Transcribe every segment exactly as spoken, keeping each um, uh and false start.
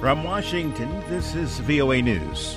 From Washington, this is V O A News.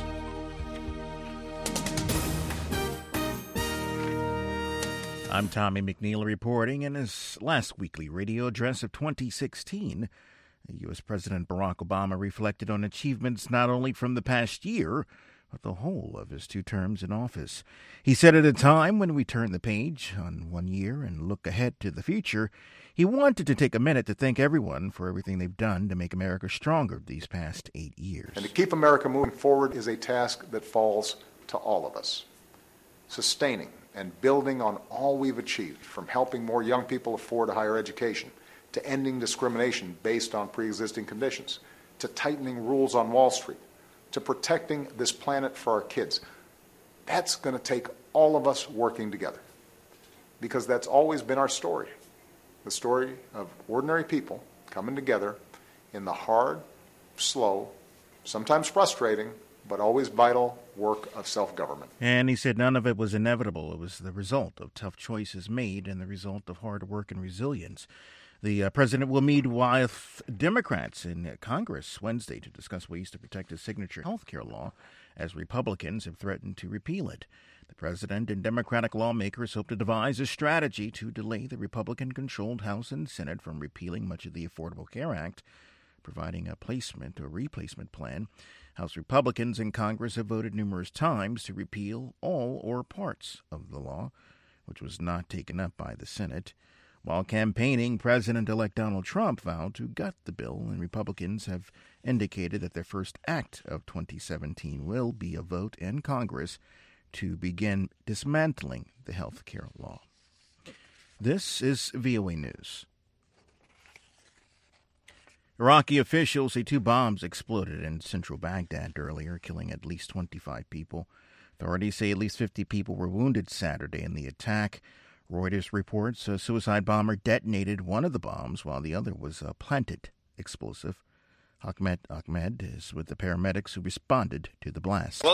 I'm Tommy McNeil reporting in his last weekly radio address of twenty sixteen. U S. President Barack Obama reflected on achievements not only from the past year, but the whole of his two terms in office. He said at a time when we turn the page on one year and look ahead to the future, he wanted to take a minute to thank everyone for everything they've done to make America stronger these past eight years. And to keep America moving forward is a task that falls to all of us. Sustaining and building on all we've achieved, from helping more young people afford a higher education, to ending discrimination based on pre-existing conditions, to tightening rules on Wall Street, to protecting this planet for our kids. That's going to take all of us working together, because that's always been our story. The story of ordinary people coming together in the hard, slow, sometimes frustrating, but always vital work of self-government. And he said none of it was inevitable. It was the result of tough choices made and the result of hard work and resilience. The uh, president will meet with Democrats in uh, Congress Wednesday to discuss ways to protect his signature health care law, as Republicans have threatened to repeal it. The president and Democratic lawmakers hope to devise a strategy to delay the Republican-controlled House and Senate from repealing much of the Affordable Care Act, providing a placement or replacement plan. House Republicans in Congress have voted numerous times to repeal all or parts of the law, which was not taken up by the Senate. While campaigning, President-elect Donald Trump vowed to gut the bill, and Republicans have indicated that their first act of twenty seventeen will be a vote in Congress to begin dismantling the health care law. This is V O A News. Iraqi officials say two bombs exploded in central Baghdad earlier, killing at least twenty-five people. Authorities say at least fifty people were wounded Saturday in the attack. Reuters reports a suicide bomber detonated one of the bombs while the other was a planted explosive. Ahmed Ahmed is with the paramedics who responded to the blast.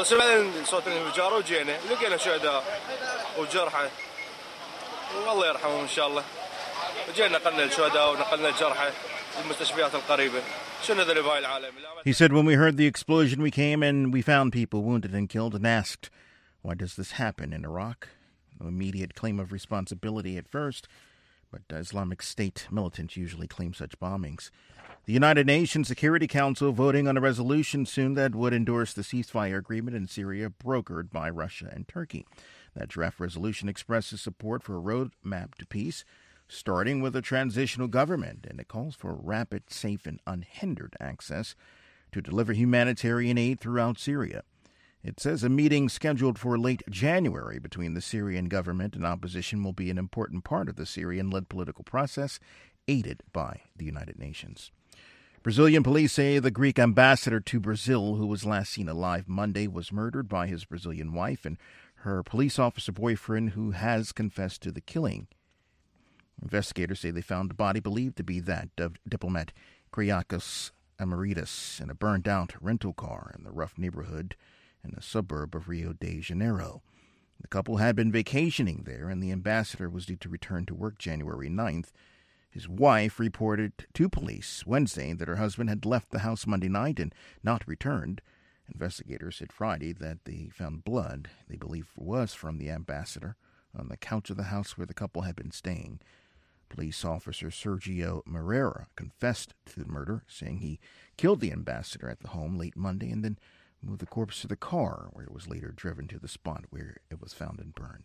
He said, when we heard the explosion, we came and we found people wounded and killed and asked, why does this happen in Iraq? No immediate claim of responsibility at first, but Islamic State militants usually claim such bombings. The United Nations Security Council voting on a resolution soon that would endorse the ceasefire agreement in Syria brokered by Russia and Turkey. That draft resolution expresses support for a roadmap to peace, starting with a transitional government, and it calls for rapid, safe, and unhindered access to deliver humanitarian aid throughout Syria. It says a meeting scheduled for late January between the Syrian government and opposition will be an important part of the Syrian-led political process, aided by the United Nations. Brazilian police say the Greek ambassador to Brazil, who was last seen alive Monday, was murdered by his Brazilian wife and her police officer boyfriend, who has confessed to the killing. Investigators say they found the body believed to be that of diplomat Kyriakos Amaritas in a burned-out rental car in the rough neighborhood in a suburb of Rio de Janeiro. The couple had been vacationing there, and the ambassador was due to return to work January ninth. His wife reported to police Wednesday that her husband had left the house Monday night and not returned. Investigators said Friday that they found blood they believe was from the ambassador on the couch of the house where the couple had been staying. Police officer Sergio Moreira confessed to the murder, saying he killed the ambassador at the home late Monday and then moved the corpse to the car, where it was later driven to the spot where it was found and burned.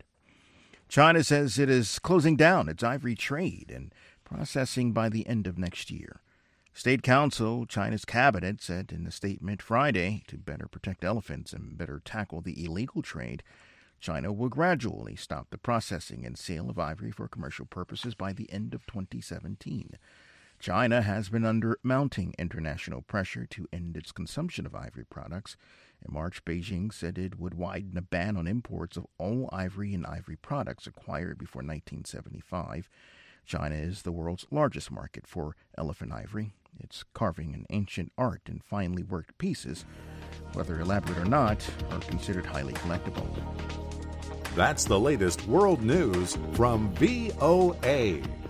China says it is closing down its ivory trade and processing by the end of next year. State Council, China's cabinet, said in a statement Friday to better protect elephants and better tackle the illegal trade, China will gradually stop the processing and sale of ivory for commercial purposes by the end of twenty seventeen. China has been under mounting international pressure to end its consumption of ivory products. In March, Beijing said it would widen a ban on imports of all ivory and ivory products acquired before nineteen seventy-five. China is the world's largest market for elephant ivory. It's carving an ancient art in finely worked pieces, whether elaborate or not, are considered highly collectible. That's the latest world news from V O A.